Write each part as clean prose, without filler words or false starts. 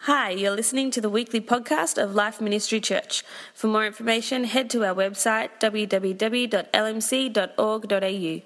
Hi, you're listening to the weekly podcast of Life Ministry Church. For more information, head to our website www.lmc.org.au.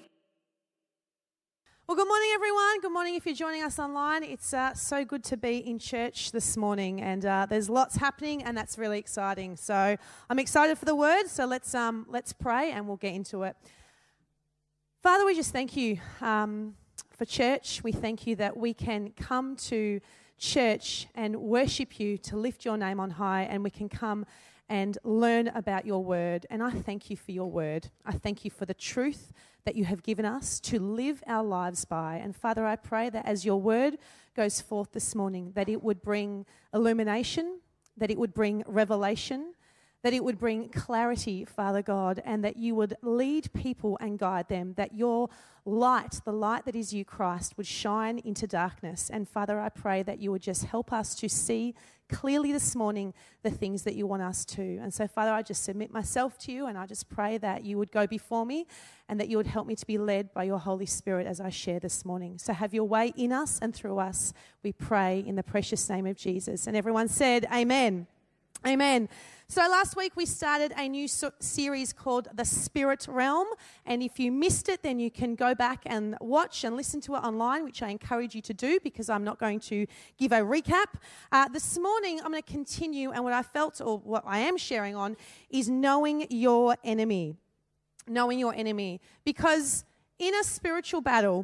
Well, good morning, everyone. Good morning if you're joining us online. It's so good to be in church this morning, and there's lots happening, and that's really exciting. So I'm excited for the word, so let's pray, and we'll get into it. Father, we just thank you for church. We thank you that we can come to church and worship you, to lift your name on high, and we can come and learn about your word. And I thank you for your word. I thank you for the truth that you have given us to live our lives by. And Father, I pray that as your word goes forth this morning, that it would bring illumination, that it would bring revelation, that it would bring clarity, Father God, and that you would lead people and guide them, that your light, the light that is you, Christ, would shine into darkness. And Father, I pray that you would just help us to see clearly this morning the things that you want us to. And so, Father, I just submit myself to you, and I just pray that you would go before me and that you would help me to be led by your Holy Spirit as I share this morning. So have your way in us and through us, we pray in the precious name of Jesus. And everyone said, amen. Amen. So last week we started a new series called The Spirit Realm, and if you missed it, then you can go back and watch and listen to it online, which I encourage you to do because I'm not going to give a recap. This morning I'm going to continue, and what I felt, or what I am sharing on, is knowing your enemy. Knowing your enemy. Because in a spiritual battle,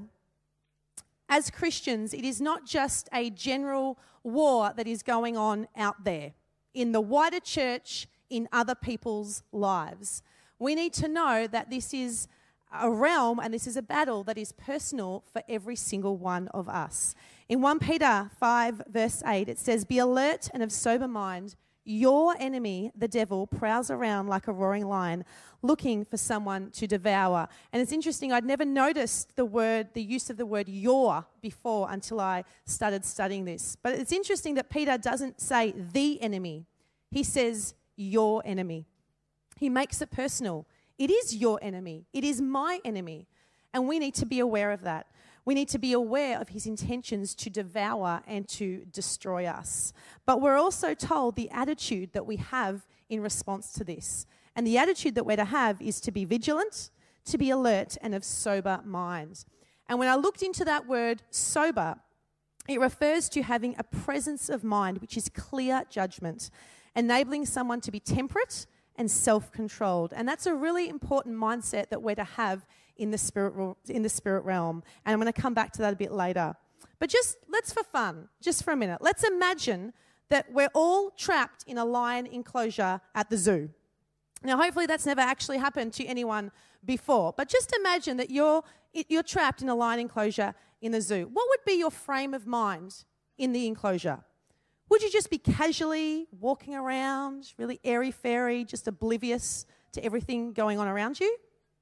as Christians, it is not just a general war that is going on out there in the wider church, in other people's lives. We need to know that this is a realm and this is a battle that is personal for every single one of us. In 1 Peter 5 verse 8, it says, "Be alert and of sober mind. Your enemy, the devil, prowls around like a roaring lion, looking for someone to devour." And it's interesting, I'd never noticed the use of the word your before until I started studying this. But it's interesting that Peter doesn't say the enemy. He says your enemy. He makes it personal. It is your enemy. It is my enemy. And we need to be aware of that. We need to be aware of his intentions to devour and to destroy us. But we're also told the attitude that we have in response to this. And the attitude that we're to have is to be vigilant, to be alert, and of sober mind. And when I looked into that word sober, it refers to having a presence of mind, which is clear judgment, enabling someone to be temperate and self-controlled. And that's a really important mindset that we're to have in the spirit realm. And I'm going to come back to that a bit later. But let's for fun, just for a minute, let's imagine that we're all trapped in a lion enclosure at the zoo. Now, hopefully that's never actually happened to anyone before. But just imagine that you're trapped in a lion enclosure in the zoo. What would be your frame of mind in the enclosure? Would you just be casually walking around, really airy-fairy, just oblivious to everything going on around you?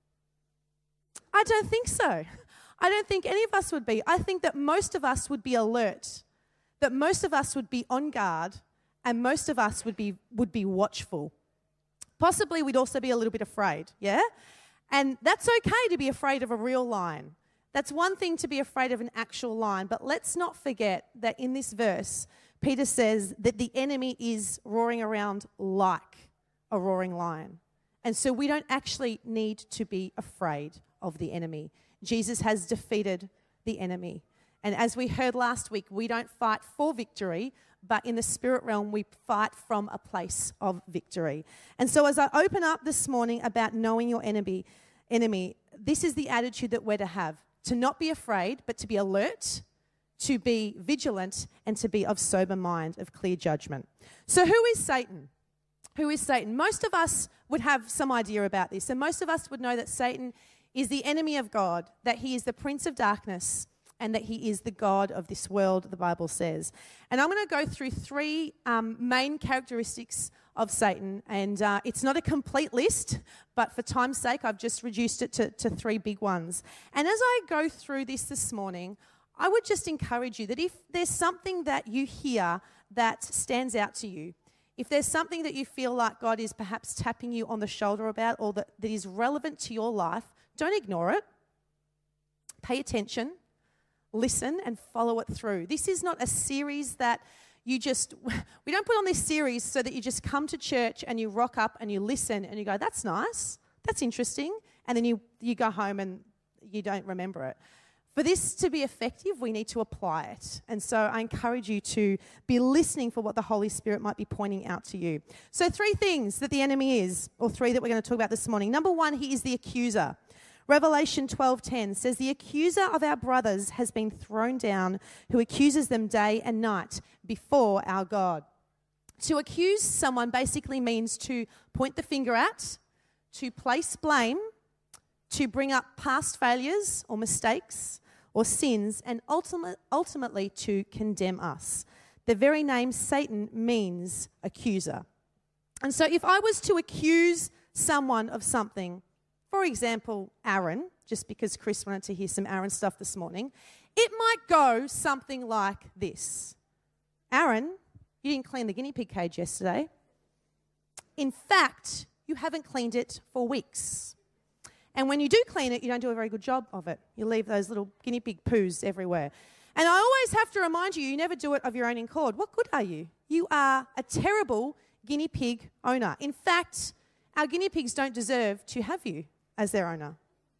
I don't think so. I don't think any of us would be. I think that most of us would be alert, that most of us would be on guard, and most of us would be watchful. Possibly we'd also be a little bit afraid, yeah? And that's okay to be afraid of a real lion. That's one thing to be afraid of an actual lion, but let's not forget that in this verse, Peter says that the enemy is roaring around like a roaring lion. And so we don't actually need to be afraid of the enemy. Jesus has defeated the enemy. And as we heard last week, we don't fight for victory, but in the spirit realm, we fight from a place of victory. And so as I open up this morning about knowing your enemy, this is the attitude that we're to have. To not be afraid, but to be alert, to be vigilant, and to be of sober mind, of clear judgment. So who is Satan? Who is Satan? Most of us would have some idea about this, and most of us would know that Satan is the enemy of God, that he is the prince of darkness, and that he is the god of this world, the Bible says. And I'm going to go through three main characteristics of Satan, and it's not a complete list, but for time's sake, I've just reduced it to three big ones. And as I go through this morning, I would just encourage you that if there's something that you hear that stands out to you, if there's something that you feel like God is perhaps tapping you on the shoulder about, or that is relevant to your life, don't ignore it. Pay attention, listen, and follow it through. This is not a series that we don't put on this series so that you just come to church and you rock up and you listen and you go, that's nice, that's interesting, and then you go home and you don't remember it. For this to be effective, we need to apply it. And so I encourage you to be listening for what the Holy Spirit might be pointing out to you. So 3 things that the enemy is, or 3 that we're going to talk about this morning. Number 1, he is the accuser. Revelation 12:10 says, the accuser of our brothers has been thrown down, who accuses them day and night before our God. To accuse someone basically means to point the finger at, to place blame, to bring up past failures or mistakes or sins, and ultimately to condemn us. The very name Satan means accuser. And so if I was to accuse someone of something, for example, Aaron, just because Chris wanted to hear some Aaron stuff this morning, it might go something like this. Aaron, you didn't clean the guinea pig cage yesterday. In fact, you haven't cleaned it for weeks. And when you do clean it, you don't do a very good job of it. You leave those little guinea pig poos everywhere. And I always have to remind you, you never do it of your own accord. What good are you? You are a terrible guinea pig owner. In fact, our guinea pigs don't deserve to have you as their owner.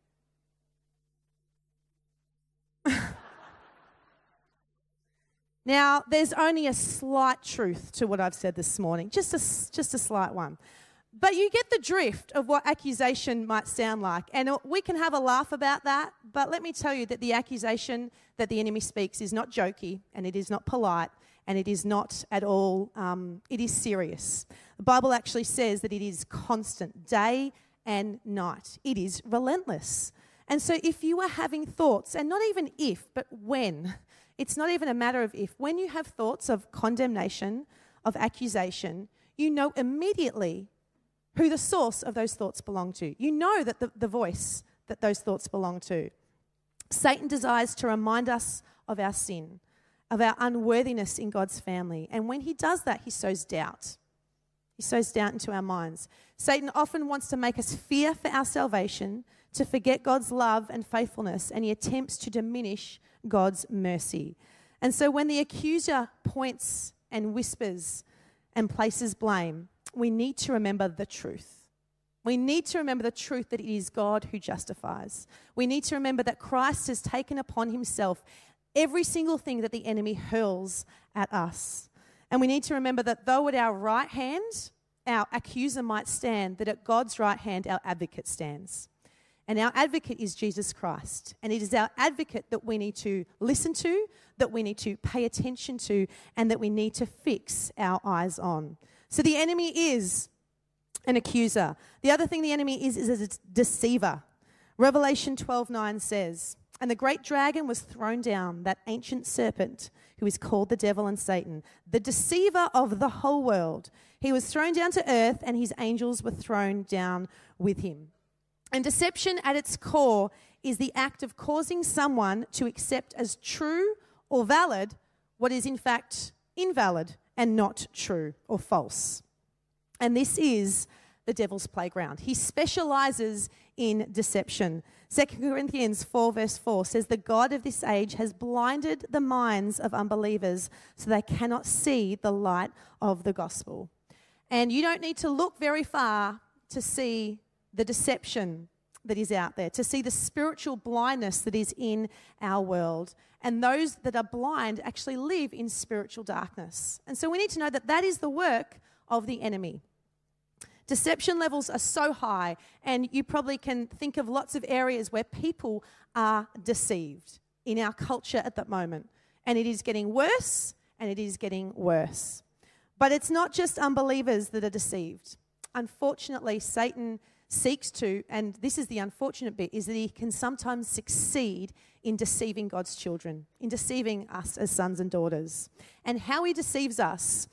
Now, there's only a slight truth to what I've said this morning, just a slight one. But you get the drift of what accusation might sound like. And we can have a laugh about that, but let me tell you that the accusation that the enemy speaks is not jokey, and it is not polite, and it is not at all, it is serious. The Bible actually says that it is constant, day and night. It is relentless. And so if you are having thoughts, and not even if, but when, it's not even a matter of if, when you have thoughts of condemnation, of accusation, you know immediately who the source of those thoughts belong to. You know that the voice that those thoughts belong to. Satan desires to remind us of our sin, of our unworthiness in God's family. And when he does that, he sows doubt. He sows doubt into our minds. Satan often wants to make us fear for our salvation, to forget God's love and faithfulness, and he attempts to diminish God's mercy. And so when the accuser points and whispers and places blame, we need to remember the truth. We need to remember the truth that it is God who justifies. We need to remember that Christ has taken upon himself every single thing that the enemy hurls at us. And we need to remember that though at our right hand, our accuser might stand, that at God's right hand, our advocate stands. And our advocate is Jesus Christ. And it is our advocate that we need to listen to, that we need to pay attention to, and that we need to fix our eyes on. So the enemy is an accuser. The other thing the enemy is a deceiver. Revelation 12:9 says, and the great dragon was thrown down, that ancient serpent who is called the devil and Satan, the deceiver of the whole world. He was thrown down to earth, and his angels were thrown down with him. And deception at its core is the act of causing someone to accept as true or valid what is in fact invalid and not true or false. And this is the devil's playground. He specializes in deception. 2 Corinthians 4 verse 4 says, the God of this age has blinded the minds of unbelievers so they cannot see the light of the gospel. And you don't need to look very far to see the deception that is out there, to see the spiritual blindness that is in our world. And those that are blind actually live in spiritual darkness. And so we need to know that that is the work of the enemy. Deception levels are so high, and you probably can think of lots of areas where people are deceived in our culture at the moment. And it is getting worse, and it is getting worse. But it's not just unbelievers that are deceived. Unfortunately, Satan seeks to, and this is the unfortunate bit, is that he can sometimes succeed in deceiving God's children, in deceiving us as sons and daughters. And how he deceives us,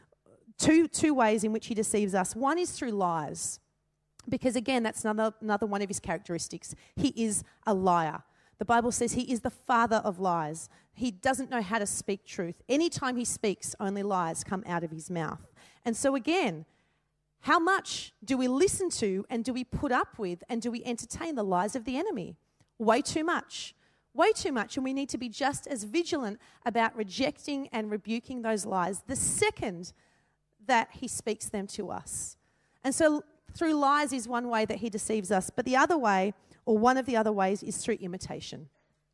two ways in which he deceives us. One is through lies, because again, that's another one of his characteristics. He is a liar. The Bible says he is the father of lies. He doesn't know how to speak truth. Anytime he speaks, only lies come out of his mouth. And so again, how much do we listen to, and do we put up with, and do we entertain the lies of the enemy? Way too much. way too much, and we need to be just as vigilant about rejecting and rebuking those lies the second that he speaks them to us. And so through lies is one way that he deceives us, but the other way, or one of the other ways, is through imitation.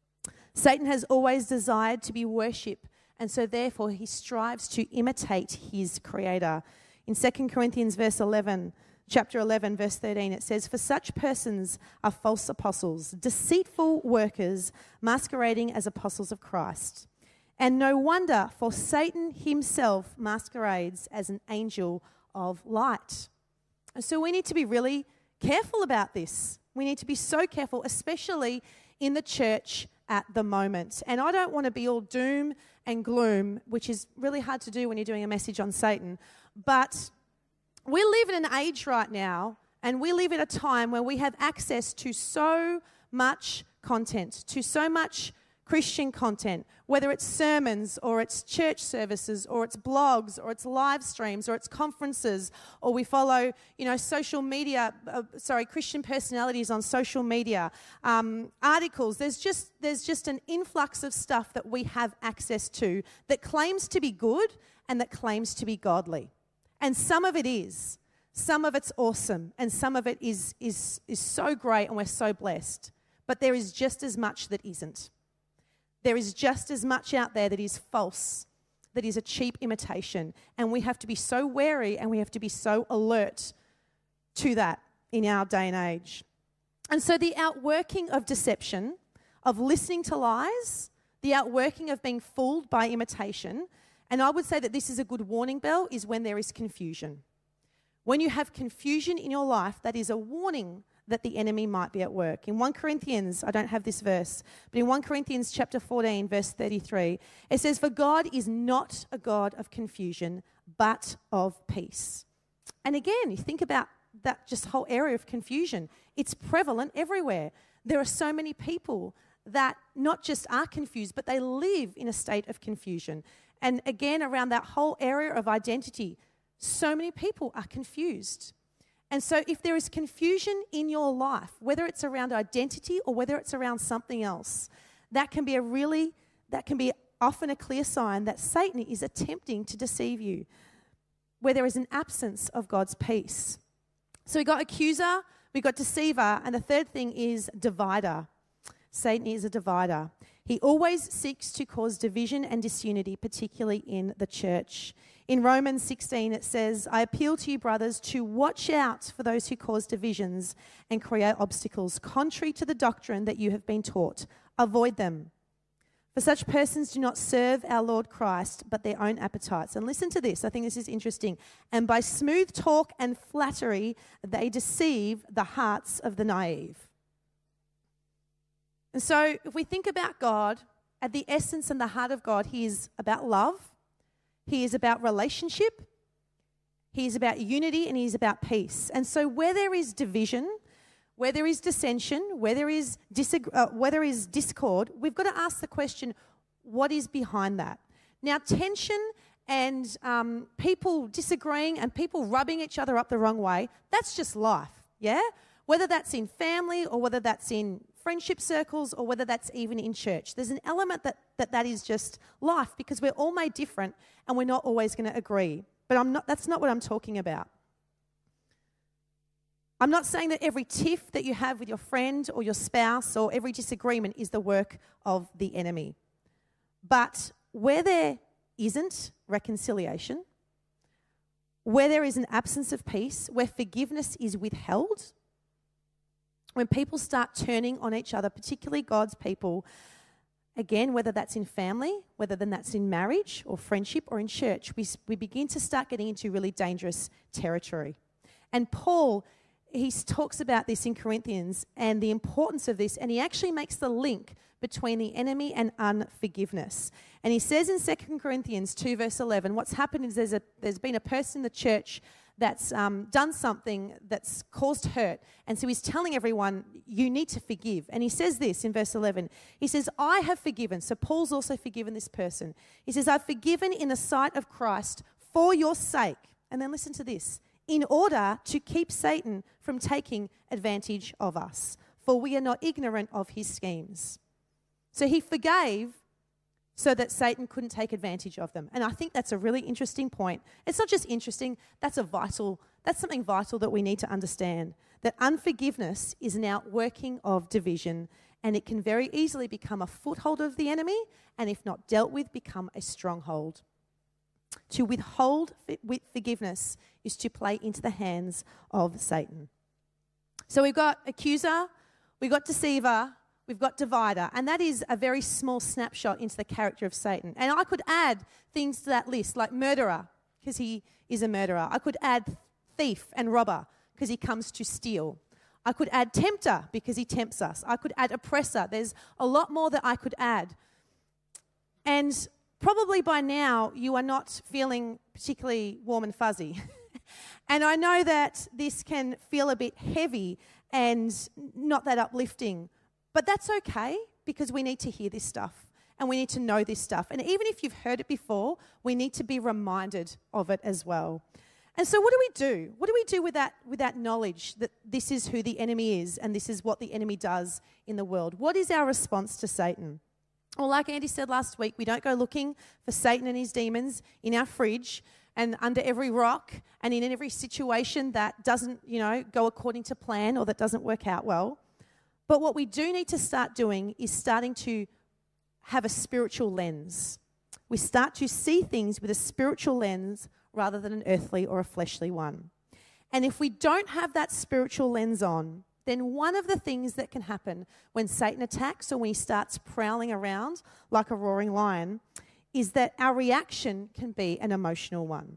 Satan has always desired to be worshipped, and so therefore he strives to imitate his creator. In 2 Corinthians chapter 11, verse 13, it says, "For such persons are false apostles, deceitful workers, masquerading as apostles of Christ. And no wonder, for Satan himself masquerades as an angel of light." And so we need to be really careful about this. We need to be so careful, especially in the church at the moment. And I don't want to be all doom and gloom, which is really hard to do when you're doing a message on Satan. But we live in an age right now, and we live at a time where we have access to so much content, to so much Christian content, whether it's sermons or it's church services or it's blogs or it's live streams or it's conferences, or we follow, social media, Christian personalities on social media, articles. There's just an influx of stuff that we have access to that claims to be good and that claims to be godly. And some of it is. Some of it's awesome, and some of it is so great, and we're so blessed. But there is just as much that isn't. There is just as much out there that is false, that is a cheap imitation. And we have to be so wary, and we have to be so alert to that in our day and age. And so the outworking of deception, of listening to lies, the outworking of being fooled by imitation, and I would say that this is a good warning bell, is when there is confusion. When you have confusion in your life, that is a warning that the enemy might be at work. In 1 Corinthians, I don't have this verse, but in 1 Corinthians chapter 14, verse 33, it says, "For God is not a God of confusion, but of peace." And again, you think about that just whole area of confusion. It's prevalent everywhere. There are so many people that not just are confused, but they live in a state of confusion. And again, around that whole area of identity, so many people are confused. And so if there is confusion in your life, whether it's around identity or whether it's around something else, that can be often a clear sign that Satan is attempting to deceive you, where there is an absence of God's peace. So we got accuser, we got deceiver, and the third thing is divider. Satan is a divider. He always seeks to cause division and disunity, particularly in the church. In Romans 16, it says, "I appeal to you, brothers, to watch out for those who cause divisions and create obstacles, contrary to the doctrine that you have been taught. Avoid them. For such persons do not serve our Lord Christ, but their own appetites." And listen to this. I think this is interesting. "And by smooth talk and flattery, they deceive the hearts of the naive." And so if we think about God, at the essence and the heart of God, he is about love. He is about relationship, he is about unity, and he is about peace. And so where there is division, where there is dissension, where there is discord, we've got to ask the question, what is behind that? Now, tension and people disagreeing and people rubbing each other up the wrong way, that's just life, yeah? Whether that's in family or whether that's in friendship circles or whether that's even in church. There's an element that is just life, because we're all made different and we're not always going to agree. But that's not what I'm talking about. I'm not saying that every tiff that you have with your friend or your spouse or every disagreement is the work of the enemy. But where there isn't reconciliation, where there is an absence of peace, where forgiveness is withheld, when people start turning on each other, particularly God's people, again, whether that's in family, whether then that's in marriage or friendship or in church, we begin to start getting into really dangerous territory. And Paul, he talks about this in Corinthians and the importance of this, and he actually makes the link between the enemy and unforgiveness. And he says in 2 Corinthians 2 verse 11, what's happened is there's been a person in the church that's done something that's caused hurt. And so he's telling everyone, you need to forgive. And he says this in verse 11. He says, "I have forgiven." So Paul's also forgiven this person. He says, "I've forgiven in the sight of Christ for your sake." And then listen to this. "In order to keep Satan from taking advantage of us, for we are not ignorant of his schemes." So he forgave so that Satan couldn't take advantage of them. And I think that's a really interesting point. It's not just interesting, that's something vital that we need to understand. That unforgiveness is an outworking of division, and it can very easily become a foothold of the enemy, and if not dealt with, become a stronghold. To withhold forgiveness is to play into the hands of Satan. So we've got accuser, we've got deceiver, we've got divider, and that is a very small snapshot into the character of Satan. And I could add things to that list, like murderer, because he is a murderer. I could add thief and robber, because he comes to steal. I could add tempter, because he tempts us. I could add oppressor. There's a lot more that I could add. And probably by now you are not feeling particularly warm and fuzzy. And I know that this can feel a bit heavy and not that uplifting. But that's okay, because we need to hear this stuff and we need to know this stuff. And even if you've heard it before, we need to be reminded of it as well. And so what do we do? What do we do with that knowledge that this is who the enemy is and this is what the enemy does in the world? What is our response to Satan? Well, like Andy said last week, we don't go looking for Satan and his demons in our fridge and under every rock and in every situation that doesn't, go according to plan or that doesn't work out well. But what we do need to start doing is starting to have a spiritual lens. We start to see things with a spiritual lens rather than an earthly or a fleshly one. And if we don't have that spiritual lens on, then one of the things that can happen when Satan attacks or when he starts prowling around like a roaring lion is that our reaction can be an emotional one.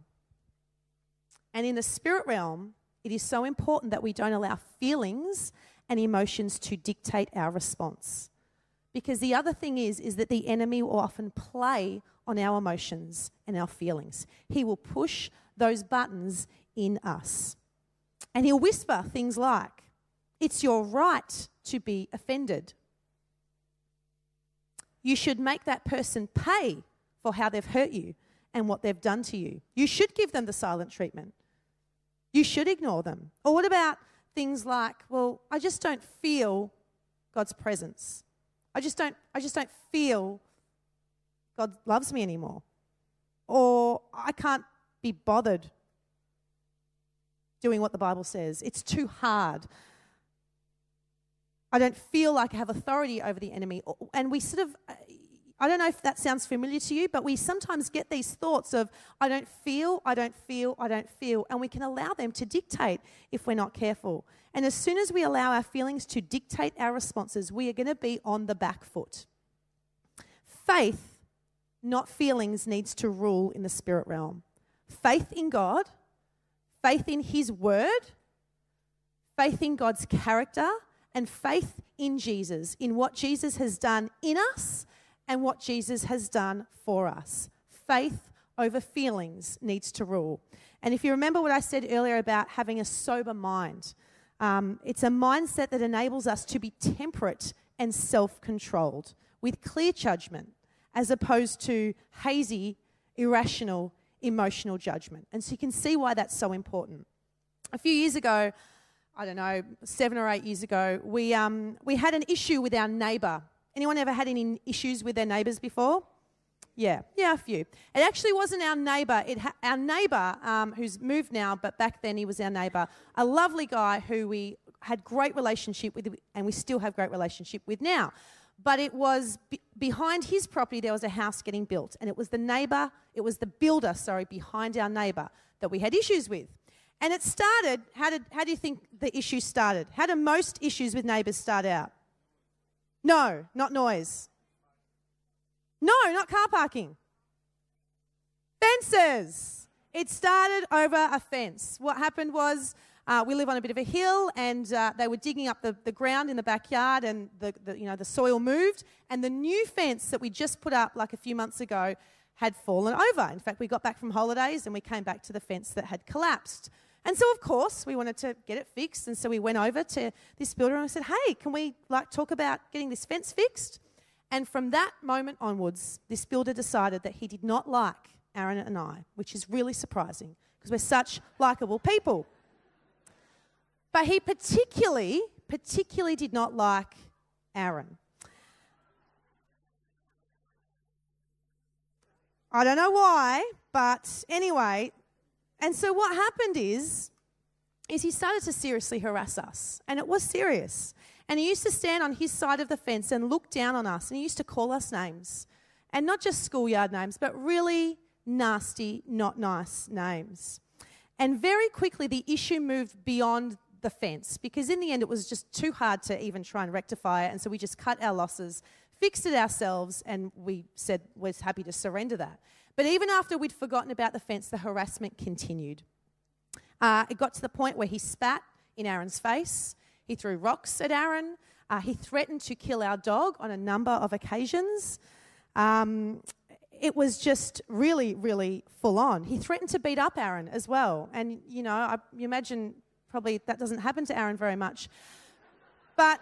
And in the spirit realm, it is so important that we don't allow feelings and emotions to dictate our response. Because the other thing is that the enemy will often play on our emotions and our feelings. He will push those buttons in us. And he'll whisper things like, "It's your right to be offended. You should make that person pay for how they've hurt you and what they've done to you. You should give them the silent treatment. You should ignore them." Or what about things like, "Well, I just don't feel God's presence. I just don't feel God loves me anymore." Or, "I can't be bothered doing what the Bible says. It's too hard. I don't feel like I have authority over the enemy." And we sort of, I don't know if that sounds familiar to you, but we sometimes get these thoughts of, I don't feel, and we can allow them to dictate if we're not careful. And as soon as we allow our feelings to dictate our responses, we are going to be on the back foot. Faith, not feelings, needs to rule in the spirit realm. Faith in God, faith in His word, faith in God's character, and faith in Jesus, in what Jesus has done in us and what Jesus has done for us. Faith over feelings needs to rule. And if you remember what I said earlier about having a sober mind, it's a mindset that enables us to be temperate and self-controlled with clear judgment as opposed to hazy, irrational, emotional judgment. And so you can see why that's so important. A few years ago, I don't know, 7 or 8 years ago, we had an issue with our neighbour. Anyone ever had any issues with their neighbours before? Yeah, a few. It actually wasn't our neighbour. Our neighbour, who's moved now, but back then he was our neighbour, a lovely guy who we had great relationship with, and we still have great relationship with now. But it was behind his property there was a house getting built, and it was the builder behind our neighbour that we had issues with. And it started, how do you think the issue started? How do most issues with neighbours start out? No, not noise. No, not car parking. Fences. It started over a fence. What happened was we live on a bit of a hill, and they were digging up the ground in the backyard, and the soil moved, and the new fence that we just put up like a few months ago had fallen over. In fact, we got back from holidays and we came back to the fence that had collapsed. And so, of course, we wanted to get it fixed, and so we went over to this builder and we said, "Hey, can we talk about getting this fence fixed?" And from that moment onwards, this builder decided that he did not like Aaron and I, which is really surprising because we're such likeable people. But he particularly did not like Aaron. I don't know why, but anyway. And so what happened is he started to seriously harass us. And it was serious. And he used to stand on his side of the fence and look down on us. And he used to call us names. And not just schoolyard names, but really nasty, not nice names. And very quickly the issue moved beyond the fence, because in the end it was just too hard to even try and rectify it. And so we just cut our losses, fixed it ourselves, and we said we're happy to surrender that. But even after we'd forgotten about the fence, the harassment continued. It got to the point where he spat in Aaron's face. He threw rocks at Aaron. He threatened to kill our dog on a number of occasions. It was just really, really full on. He threatened to beat up Aaron as well. And, you imagine probably that doesn't happen to Aaron very much. But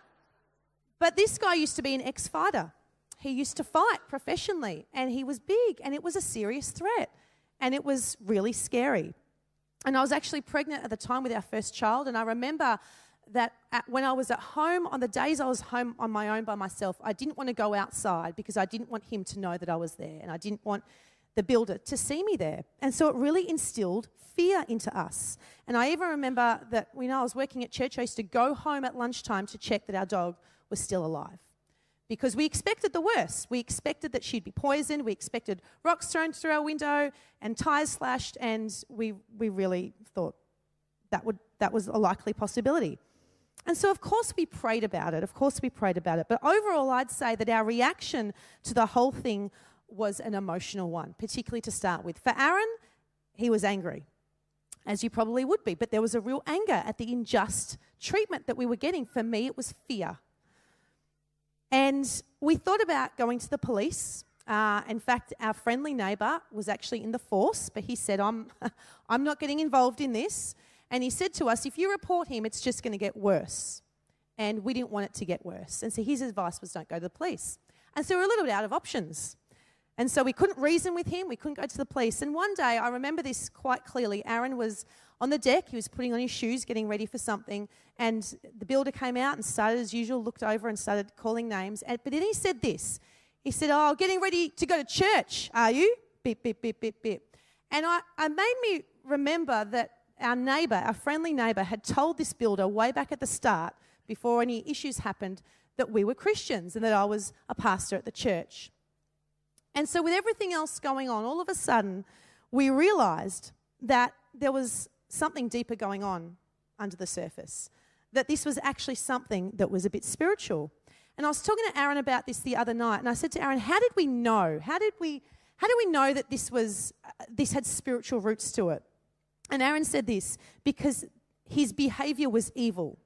this guy used to be an ex-fighter. He used to fight professionally, and he was big, and it was a serious threat, and it was really scary. And I was actually pregnant at the time with our first child, and I remember that when I was at home, on the days I was home on my own by myself, I didn't want to go outside because I didn't want him to know that I was there, and I didn't want the builder to see me there. And so it really instilled fear into us. And I even remember that when I was working at church, I used to go home at lunchtime to check that our dog was still alive, because we expected the worst. We expected that she'd be poisoned. We expected rocks thrown through our window and tyres slashed, and we really thought that was a likely possibility. And so, of course, we prayed about it. But overall, I'd say that our reaction to the whole thing was an emotional one, particularly to start with. For Aaron, he was angry, as you probably would be. But there was a real anger at the unjust treatment that we were getting. For me, it was fear. And we thought about going to the police. In fact, our friendly neighbour was actually in the force, but he said, I'm not getting involved in this. And he said to us, if you report him, it's just going to get worse. And we didn't want it to get worse. And so his advice was, don't go to the police. And so we're a little bit out of options. And so we couldn't reason with him. We couldn't go to the police. And one day, I remember this quite clearly. Aaron was on the deck. He was putting on his shoes, getting ready for something. And the builder came out and started, as usual, looked over and started calling names. But then he said this. He said, getting ready to go to church, are you? Beep, beep, beep, beep, beep. And I made me remember that our friendly neighbour, had told this builder way back at the start, before any issues happened, that we were Christians and that I was a pastor at the church. And so with everything else going on, all of a sudden, we realised that there was something deeper going on under the surface, that this was actually something that was a bit spiritual. And I was talking to Aaron about this the other night, and I said to Aaron, how did we know? How did we know that this had spiritual roots to it? And Aaron said this, because his behaviour was evil,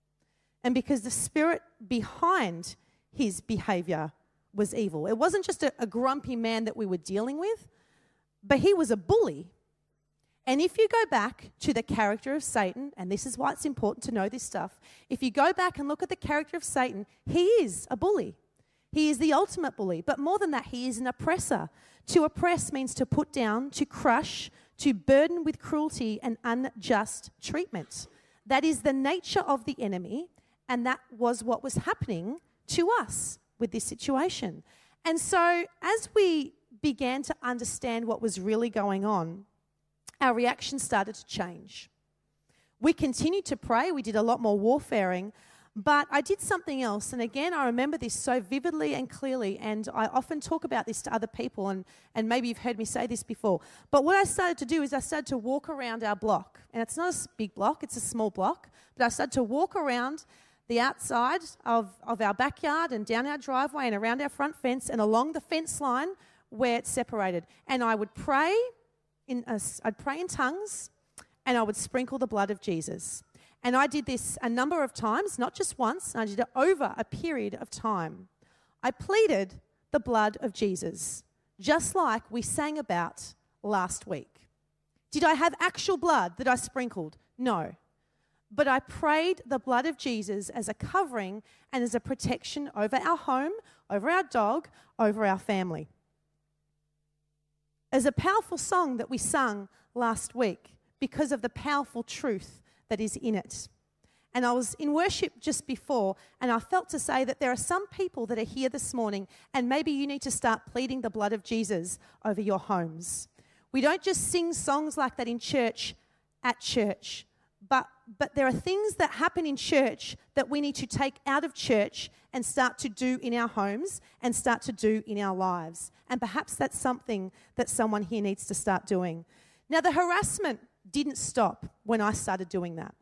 and because the spirit behind his behaviour was evil. It wasn't just a grumpy man that we were dealing with, but he was a bully. And if you go back to the character of Satan, and this is why it's important to know this stuff, if you go back and look at the character of Satan, he is a bully. He is the ultimate bully. But more than that, he is an oppressor. To oppress means to put down, to crush, to burden with cruelty and unjust treatment. That is the nature of the enemy, and that was what was happening to us with this situation. And so as we began to understand what was really going on, our reaction started to change. We continued to pray. We did a lot more warfaring. But I did something else. And again, I remember this so vividly and clearly. And I often talk about this to other people. And maybe you've heard me say this before. But what I started to do is I started to walk around our block. And it's not a big block. It's a small block. But I started to walk around the outside of our backyard and down our driveway and around our front fence and along the fence line where it's separated. And I would pray. I'd pray in tongues, and I would sprinkle the blood of Jesus. And I did this a number of times, not just once. I did it over a period of time. I pleaded the blood of Jesus, just like we sang about last week. Did I have actual blood that I sprinkled? No. But I prayed the blood of Jesus as a covering and as a protection over our home, over our dog, over our family. As a powerful song that we sung last week because of the powerful truth that is in it. And I was in worship just before, and I felt to say that there are some people that are here this morning, and maybe you need to start pleading the blood of Jesus over your homes. We don't just sing songs like that in church, at church, but there are things that happen in church that we need to take out of church and start to do in our homes and start to do in our lives. And perhaps that's something that someone here needs to start doing. Now, the harassment didn't stop when I started doing that.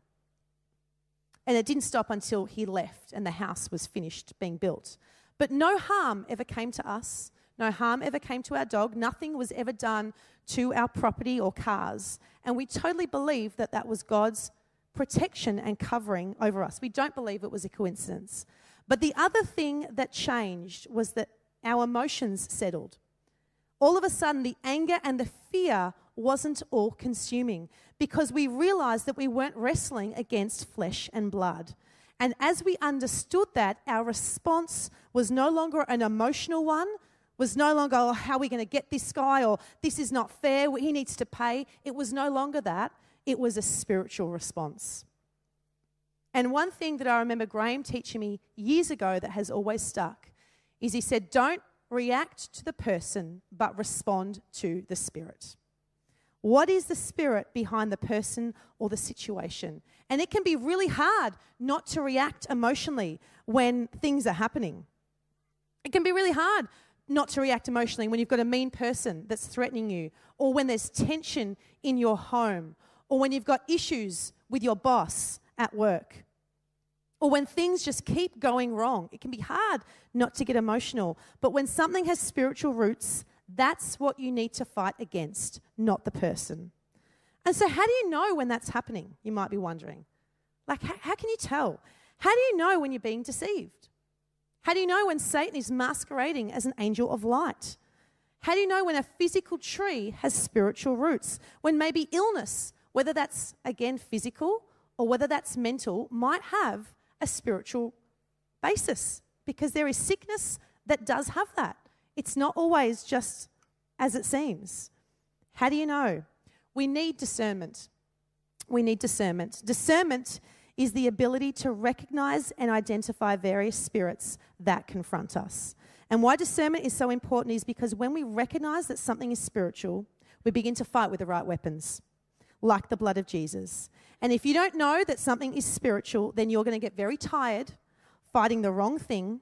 And it didn't stop until he left and the house was finished being built. But no harm ever came to us. No harm ever came to our dog. Nothing was ever done to our property or cars. And we totally believe that that was God's protection and covering over us. We don't believe it was a coincidence. But the other thing that changed was that our emotions settled. All of a sudden, the anger and the fear wasn't all consuming because we realized that we weren't wrestling against flesh and blood. And as we understood that, our response was no longer an emotional one, was no longer, oh, how are we going to get this guy, or this is not fair, he needs to pay. It was no longer that. It was a spiritual response. And one thing that I remember Graham teaching me years ago that has always stuck is he said, don't react to the person, but respond to the Spirit. What is the spirit behind the person or the situation? And it can be really hard not to react emotionally when things are happening. It can be really hard not to react emotionally when you've got a mean person that's threatening you, or when there's tension in your home, or when you've got issues with your boss at work, or when things just keep going wrong. It can be hard not to get emotional. But when something has spiritual roots, that's what you need to fight against, not the person. And so how do you know when that's happening? You might be wondering. Like, how can you tell? How do you know when you're being deceived? How do you know when Satan is masquerading as an angel of light? How do you know when a physical tree has spiritual roots? When maybe illness, whether that's, again, physical or whether that's mental, might have a spiritual basis, because there is sickness that does have that. It's not always just as it seems. How do you know? We need discernment. We need discernment. Discernment is the ability to recognize and identify various spirits that confront us. And why discernment is so important is because when we recognize that something is spiritual, we begin to fight with the right weapons, like the blood of Jesus. And if you don't know that something is spiritual, then you're going to get very tired fighting the wrong thing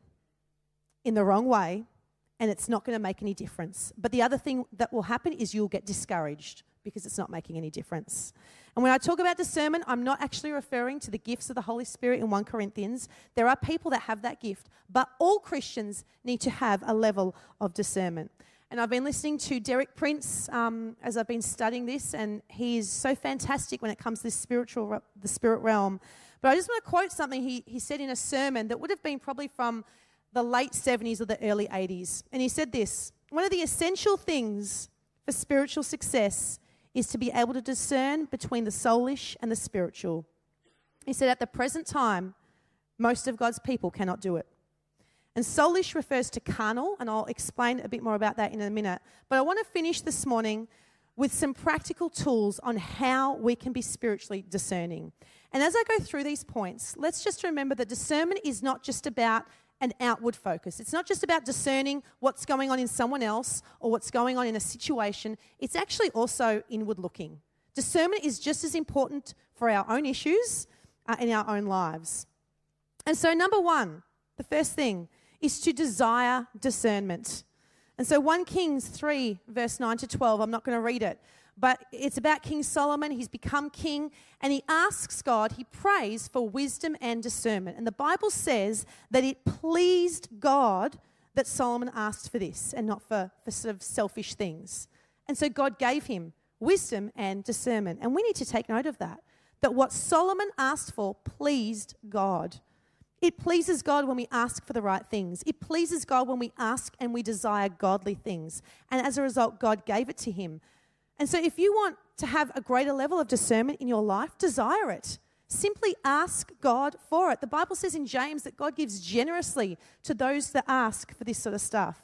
in the wrong way, and it's not going to make any difference. But the other thing that will happen is you'll get discouraged because it's not making any difference. And when I talk about discernment, I'm not actually referring to the gifts of the Holy Spirit in 1 Corinthians. There are people that have that gift, but all Christians need to have a level of discernment. And I've been listening to Derek Prince as I've been studying this, and he is so fantastic when it comes to the spirit realm. But I just want to quote something he said in a sermon that would have been probably from the late 70s or the early 80s. And he said this: one of the essential things for spiritual success is to be able to discern between the soulish and the spiritual. He said, at the present time, most of God's people cannot do it. And soulish refers to carnal, and I'll explain a bit more about that in a minute. But I want to finish this morning with some practical tools on how we can be spiritually discerning. And as I go through these points, let's just remember that discernment is not just about an outward focus. It's not just about discerning what's going on in someone else or what's going on in a situation. It's actually also inward looking. Discernment is just as important for our own issues in our own lives. And so number one, the first thing is to desire discernment. And so 1 Kings 3, verse 9 to 12, I'm not going to read it, but it's about King Solomon. He's become king, and he asks God, he prays for wisdom and discernment. And the Bible says that it pleased God that Solomon asked for this and not for sort of selfish things. And so God gave him wisdom and discernment. And we need to take note of that what Solomon asked for pleased God. It pleases God when we ask for the right things. It pleases God when we ask and we desire godly things. And as a result, God gave it to him. And so if you want to have a greater level of discernment in your life, desire it. Simply ask God for it. The Bible says in James that God gives generously to those that ask for this sort of stuff.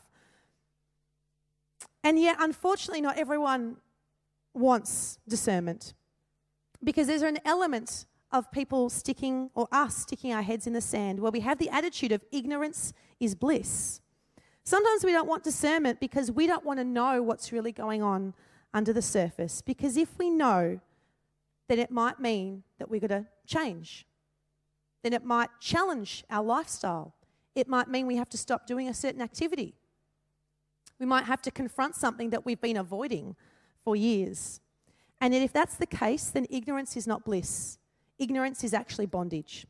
And yet, unfortunately, not everyone wants discernment, because there's an element of people sticking our heads in the sand, where we have the attitude of ignorance is bliss. Sometimes we don't want discernment because we don't want to know what's really going on under the surface. Because if we know, then it might mean that we've got to change. Then it might challenge our lifestyle. It might mean we have to stop doing a certain activity. We might have to confront something that we've been avoiding for years. And yet if that's the case, then ignorance is not bliss. Ignorance is actually bondage.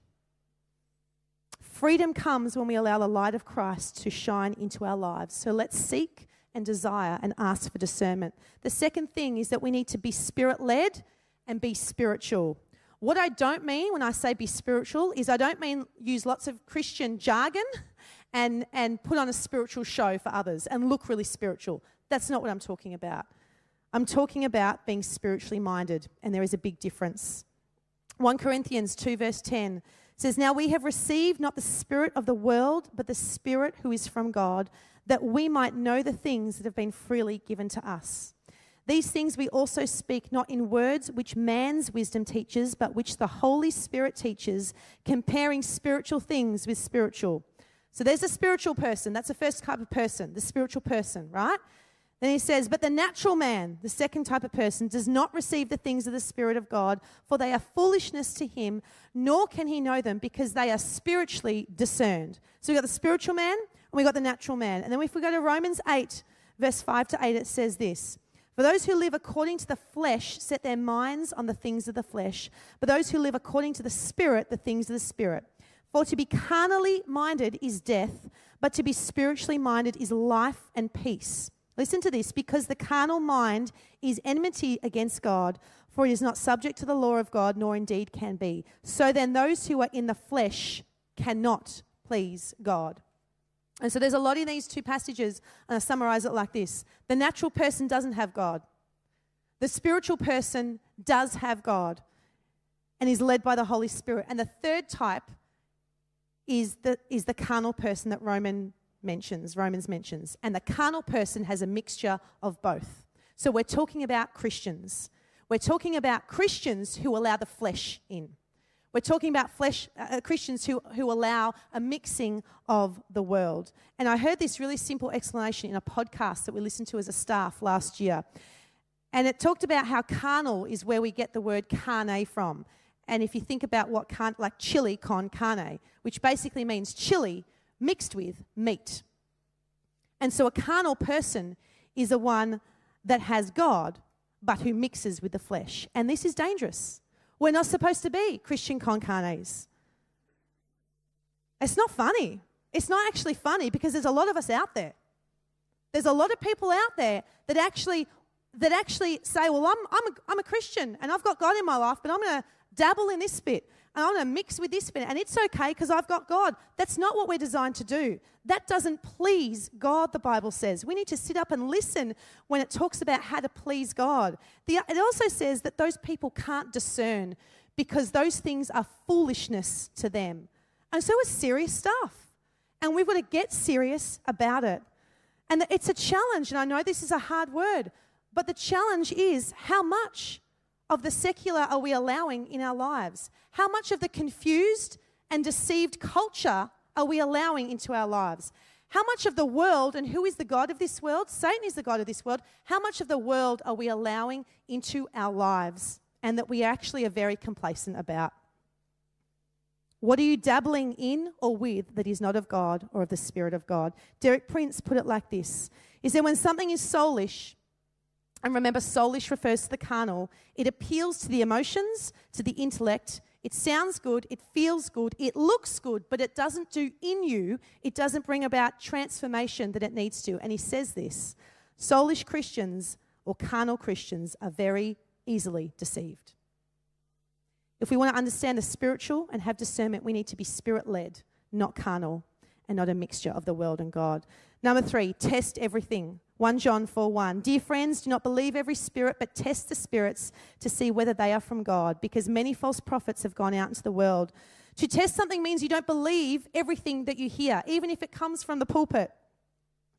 Freedom comes when we allow the light of Christ to shine into our lives. So let's seek and desire and ask for discernment. The second thing is that we need to be Spirit-led and be spiritual. What I don't mean when I say be spiritual is I don't mean use lots of Christian jargon and put on a spiritual show for others and look really spiritual. That's not what I'm talking about. I'm talking about being spiritually minded, and there is a big difference. 1 Corinthians 2 verse 10 says, "Now we have received not the spirit of the world, but the Spirit who is from God, that we might know the things that have been freely given to us. These things we also speak not in words which man's wisdom teaches, but which the Holy Spirit teaches, comparing spiritual things with spiritual." So there's a spiritual person. That's the first type of person, the spiritual person, right? Then he says, "But the natural man," the second type of person, "does not receive the things of the Spirit of God, for they are foolishness to him, nor can he know them, because they are spiritually discerned." So we've got the spiritual man and we've got the natural man. And then if we go to Romans 8, verse 5 to 8, it says this, "For those who live according to the flesh set their minds on the things of the flesh, but those who live according to the Spirit, the things of the Spirit. For to be carnally minded is death, but to be spiritually minded is life and peace." Listen to this, "Because the carnal mind is enmity against God, for it is not subject to the law of God, nor indeed can be. So then those who are in the flesh cannot please God." And so there's a lot in these two passages, and I summarize it like this. The natural person doesn't have God. The spiritual person does have God and is led by the Holy Spirit. And the third type is the carnal person that Romans mentions. And the carnal person has a mixture of both. So we're talking about Christians. We're talking about Christians who allow the flesh in. We're talking about Christians who allow a mixing of the world. And I heard this really simple explanation in a podcast that we listened to as a staff last year. And it talked about how carnal is where we get the word carne from. And if you think about like chili con carne, which basically means chili mixed with meat. And so a carnal person is a one that has God, but who mixes with the flesh. And this is dangerous. We're not supposed to be Christian con carnes. It's not funny. It's not actually funny because there's a lot of us out there. There's a lot of people out there that actually say, well, I'm a Christian and I've got God in my life, but I'm going to dabble in this bit and I'm going to mix with this bit, and it's okay because I've got God. That's not what we're designed to do. That doesn't please God, the Bible says. We need to sit up and listen when it talks about how to please God. It also says that those people can't discern because those things are foolishness to them. And so it's serious stuff. And we've got to get serious about it. And it's a challenge, and I know this is a hard word, but the challenge is how much of the secular are we allowing in our lives? How much of the confused and deceived culture are we allowing into our lives? How much of the world, and who is the God of this world? Satan is the God of this world. How much of the world are we allowing into our lives and that we actually are very complacent about? What are you dabbling in or with that is not of God or of the Spirit of God? Derek Prince put it like this. He said, when something is soulish, and remember, soulish refers to the carnal, it appeals to the emotions, to the intellect. It sounds good, it feels good, it looks good, but it doesn't do in you, it doesn't bring about transformation that it needs to. And he says this, soulish Christians or carnal Christians are very easily deceived. If we want to understand the spiritual and have discernment, we need to be Spirit-led, not carnal, and not a mixture of the world and God. Number 3, test everything. 1 John 4:1. Dear friends, do not believe every spirit, but test the spirits to see whether they are from God, because many false prophets have gone out into the world. To test something means you don't believe everything that you hear, even if it comes from the pulpit.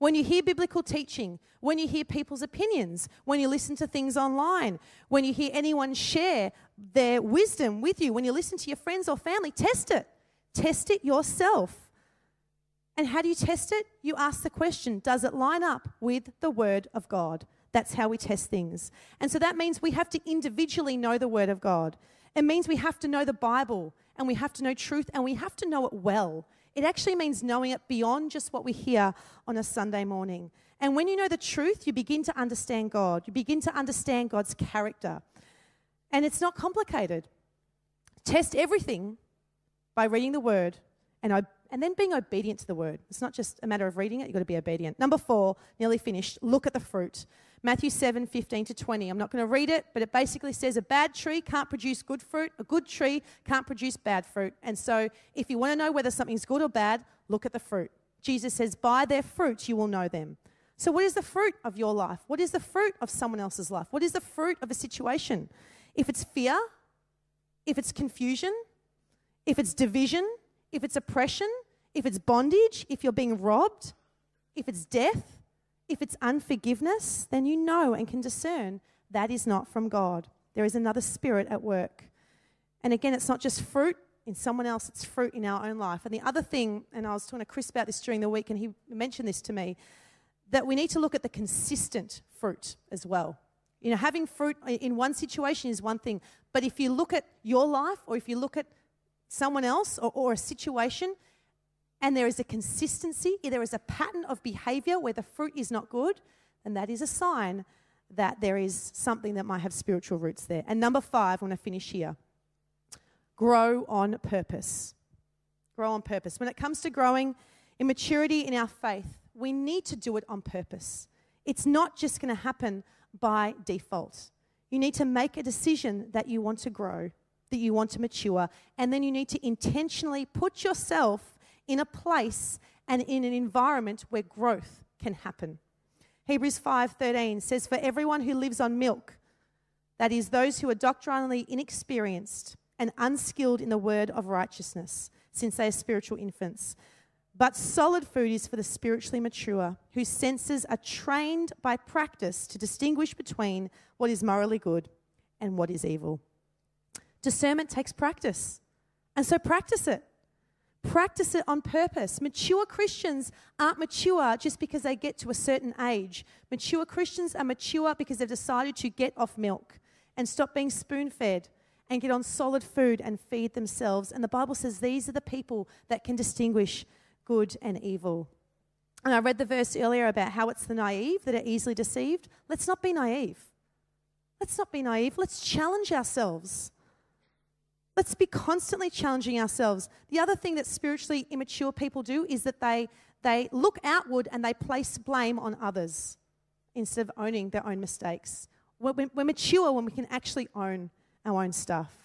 When you hear biblical teaching, when you hear people's opinions, when you listen to things online, when you hear anyone share their wisdom with you, when you listen to your friends or family, test it. Test it yourself. And how do you test it? You ask the question, does it line up with the Word of God? That's how we test things. And so that means we have to individually know the Word of God. It means we have to know the Bible, and we have to know truth, and we have to know it well. It actually means knowing it beyond just what we hear on a Sunday morning. And when you know the truth, you begin to understand God. You begin to understand God's character. And it's not complicated. Test everything by reading the Word and then being obedient to the Word. It's not just a matter of reading it, you've got to be obedient. Number 4, nearly finished, look at the fruit. Matthew 7:15-20. I'm not going to read it, but it basically says a bad tree can't produce good fruit. A good tree can't produce bad fruit. And so if you want to know whether something's good or bad, look at the fruit. Jesus says, by their fruit you will know them. So what is the fruit of your life? What is the fruit of someone else's life? What is the fruit of a situation? If it's fear, if it's confusion, if it's division, if it's oppression, if it's bondage, if you're being robbed, if it's death, if it's unforgiveness, then you know and can discern that is not from God. There is another spirit at work. And again, it's not just fruit in someone else, it's fruit in our own life. And the other thing, and I was talking to Chris about this during the week, and he mentioned this to me, that we need to look at the consistent fruit as well. You know, having fruit in one situation is one thing, but if you look at your life or if you look at someone else or a situation, and there is a consistency, there is a pattern of behavior where the fruit is not good, and that is a sign that there is something that might have spiritual roots there. And number 5, I'm going to finish here. Grow on purpose. Grow on purpose. When it comes to growing in maturity in our faith, we need to do it on purpose. It's not just going to happen by default. You need to make a decision that you want to grow, that you want to mature, and then you need to intentionally put yourself in a place and in an environment where growth can happen. Hebrews 5:13 says, for everyone who lives on milk, that is, those who are doctrinally inexperienced and unskilled in the word of righteousness, since they are spiritual infants. But solid food is for the spiritually mature, whose senses are trained by practice to distinguish between what is morally good and what is evil. Discernment takes practice, and so practice it. Practice it on purpose. Mature Christians aren't mature just because they get to a certain age. Mature Christians are mature because they've decided to get off milk and stop being spoon-fed and get on solid food and feed themselves. And the Bible says these are the people that can distinguish good and evil. And I read the verse earlier about how it's the naive that are easily deceived. Let's not be naive. Let's not be naive. Let's challenge ourselves. Let's be constantly challenging ourselves. The other thing that spiritually immature people do is that they look outward and they place blame on others instead of owning their own mistakes. We're mature when we can actually own our own stuff.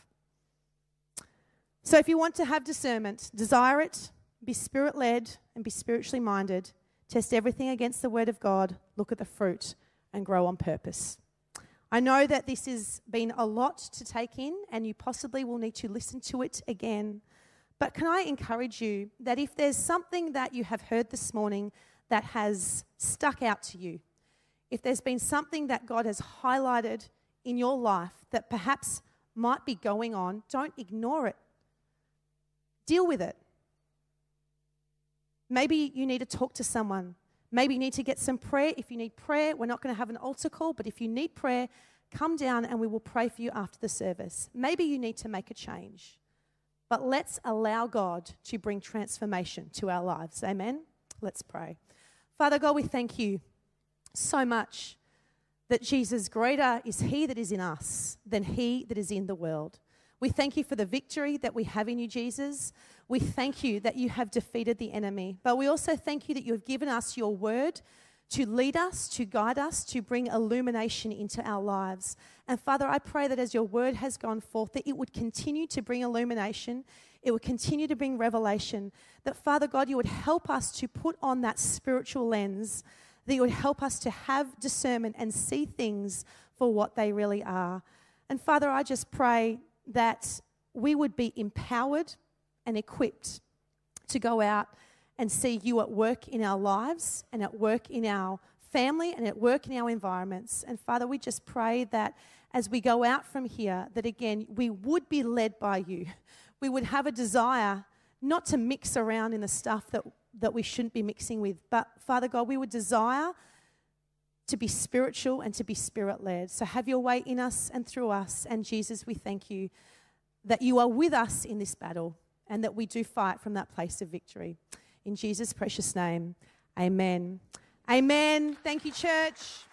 So if you want to have discernment, desire it, be spirit-led and be spiritually minded, test everything against the Word of God, look at the fruit and grow on purpose. I know that this has been a lot to take in and you possibly will need to listen to it again. But can I encourage you that if there's something that you have heard this morning that has stuck out to you, if there's been something that God has highlighted in your life that perhaps might be going on, don't ignore it. Deal with it. Maybe you need to talk to someone. Maybe you need to get some prayer. If you need prayer, we're not going to have an altar call, but if you need prayer, come down and we will pray for you after the service. Maybe you need to make a change. But let's allow God to bring transformation to our lives. Amen? Let's pray. Father God, we thank you so much that Jesus, greater is he that is in us than he that is in the world. We thank you for the victory that we have in you, Jesus. We thank you that you have defeated the enemy. But we also thank you that you have given us your word to lead us, to guide us, to bring illumination into our lives. And Father, I pray that as your word has gone forth, that it would continue to bring illumination. It would continue to bring revelation. That, Father God, you would help us to put on that spiritual lens, that you would help us to have discernment and see things for what they really are. And Father, I just pray that we would be empowered and equipped to go out and see you at work in our lives and at work in our family and at work in our environments. And Father, we just pray that as we go out from here, that again, we would be led by you. We would have a desire not to mix around in the stuff that we shouldn't be mixing with, but Father God, we would desire to be spiritual and to be Spirit-led. So have your way in us and through us. And Jesus, we thank you that you are with us in this battle and that we do fight from that place of victory. In Jesus' precious name, amen. Amen. Thank you, church.